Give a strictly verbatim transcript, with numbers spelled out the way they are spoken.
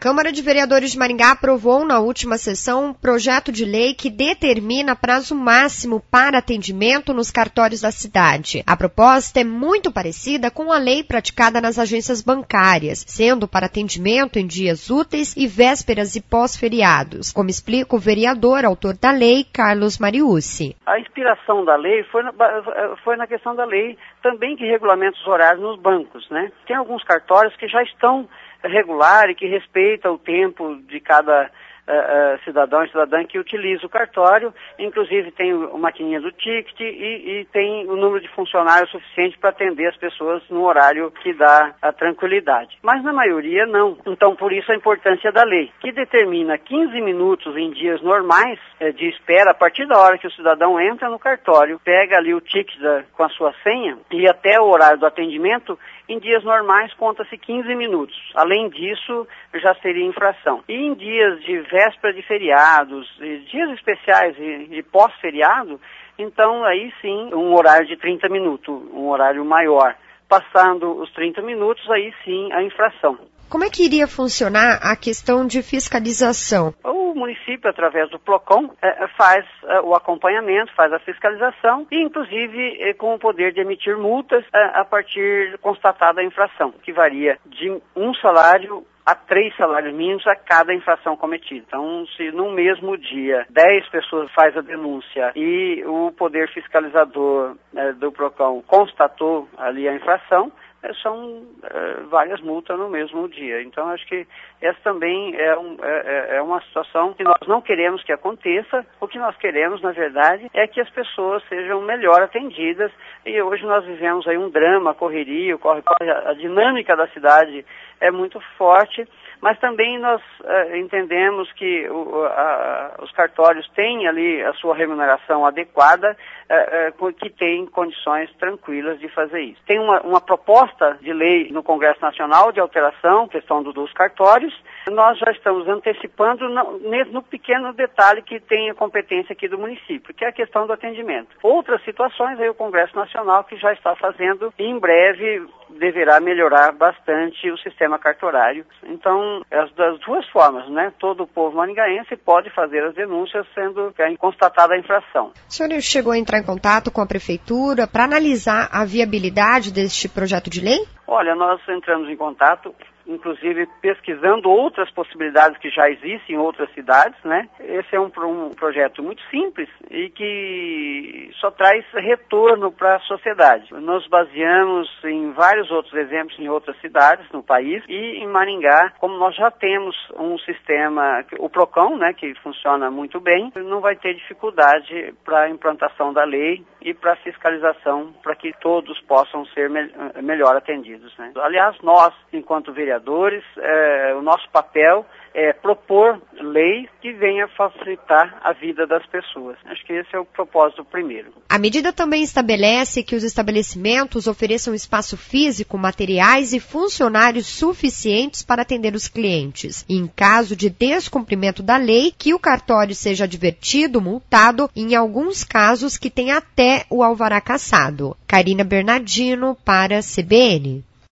Câmara de Vereadores de Maringá aprovou na última sessão um projeto de lei que determina prazo máximo para atendimento nos cartórios da cidade. A proposta é muito parecida com a lei praticada nas agências bancárias, sendo para atendimento em dias úteis e vésperas e pós-feriados, como explica o vereador, autor da lei, Carlos Mariucci. A inspiração da lei foi na, foi na questão da lei também que regulamenta os horários nos bancos, né? Tem alguns cartórios que já estão regular e que respeita o tempo de cada uh, uh, cidadão e cidadã que utiliza o cartório, inclusive tem a maquininha do ticket e, e tem o número de funcionários suficiente para atender as pessoas no horário que dá a tranquilidade. Mas na maioria não. Então por isso a importância da lei, que determina quinze minutos em dias normais eh, de espera a partir da hora que o cidadão entra no cartório, pega ali o ticket da, com a sua senha e até o horário do atendimento. Em dias normais, conta-se quinze minutos. Além disso, já seria infração. E em dias de véspera de feriados, dias especiais e, e pós-feriado, então aí sim, um horário de trinta minutos, um horário maior. Passando os trinta minutos, aí sim, a infração. Como é que iria funcionar a questão de fiscalização? O município, através do PROCON, faz o acompanhamento, faz a fiscalização e, inclusive, com o poder de emitir multas a partir de constatada a infração, que varia de um salário a três salários mínimos a cada infração cometida. Então, se no mesmo dia dez pessoas faz a denúncia e o poder fiscalizador eh, do PROCON constatou ali a infração, são uh, várias multas no mesmo dia. Então, acho que essa também é, um, é, é uma situação que nós não queremos que aconteça. O que nós queremos, na verdade, é que as pessoas sejam melhor atendidas. E hoje nós vivemos aí um drama, correria, corre, corre, a dinâmica da cidade é muito forte, mas também nós uh, entendemos que o, a, os cartórios têm ali a sua remuneração adequada, uh, uh, que tem condições tranquilas de fazer isso. Tem uma, uma proposta de lei no Congresso Nacional de alteração, questão do, dos cartórios. Nós já estamos antecipando no, no pequeno detalhe que tem a competência aqui do município, que é a questão do atendimento. Outras situações aí o Congresso Nacional que já está fazendo e em breve deverá melhorar bastante o sistema cartorário. Então, as das duas formas, né? Todo o povo maringaense pode fazer as denúncias sendo constatada a infração. O senhor chegou a entrar em contato com a prefeitura para analisar a viabilidade deste projeto de lei? Olha, nós entramos em contato, inclusive pesquisando outras possibilidades que já existem em outras cidades, né? Esse é um, um projeto muito simples e que só traz retorno para a sociedade. Nós baseamos em vários outros exemplos em outras cidades no país e em Maringá, como nós já temos um sistema, o PROCON, né, que funciona muito bem, não vai ter dificuldade para a implantação da lei e para a fiscalização, para que todos possam ser me- melhor atendidos, né? Aliás, nós, enquanto vereadores, é, o nosso papel é propor lei que venha facilitar a vida das pessoas. Acho que esse é o propósito primeiro. A medida também estabelece que os estabelecimentos ofereçam espaço físico, materiais e funcionários suficientes para atender os clientes. E em caso de descumprimento da lei, que o cartório seja advertido, multado, em alguns casos que tem até o alvará cassado. Karina Bernardino para a C B N.